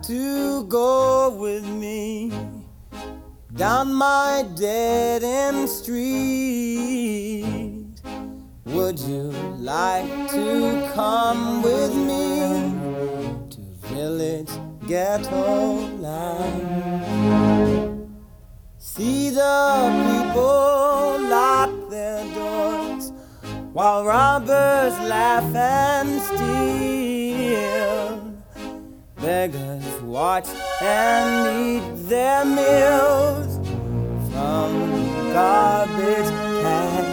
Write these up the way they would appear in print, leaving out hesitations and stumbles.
to go with me down my dead-end street? Would you like to come with me to village ghetto land? See the people lock their doors while robbers laugh and steal. Beggars watch and eat their meals from garbage cans.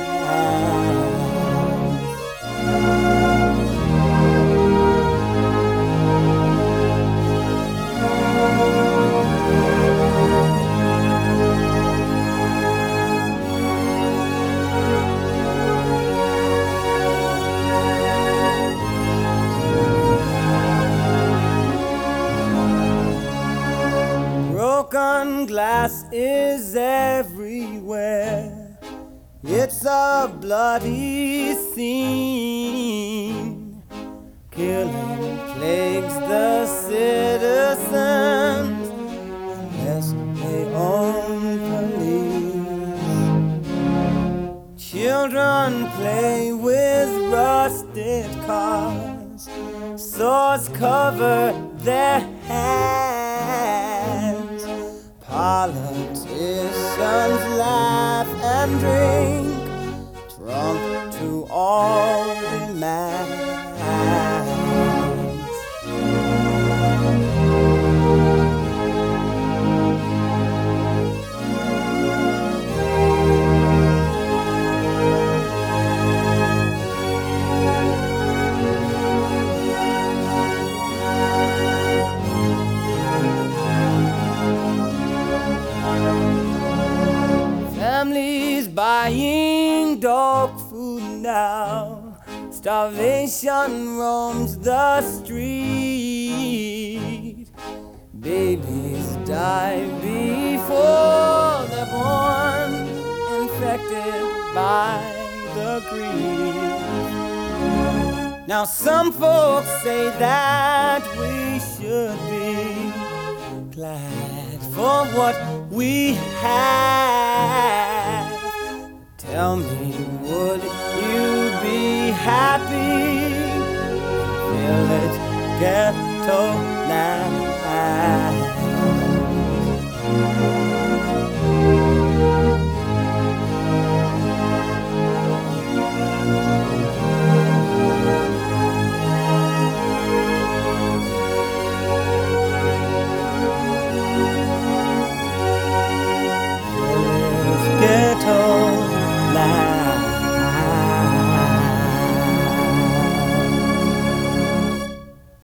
Broken glass is everywhere. It's a bloody scene. Killing plagues the citizens unless they own police. Children play with rusted cars. Swords cover their hands. Politicians laugh and drink, drunk to all demands. Families buying dog food now. Starvation roams the street. Babies die before they're born, infected by the greed. Now some folks say that we should be glad for what we have. Tell me, would you be happy in village ghetto land?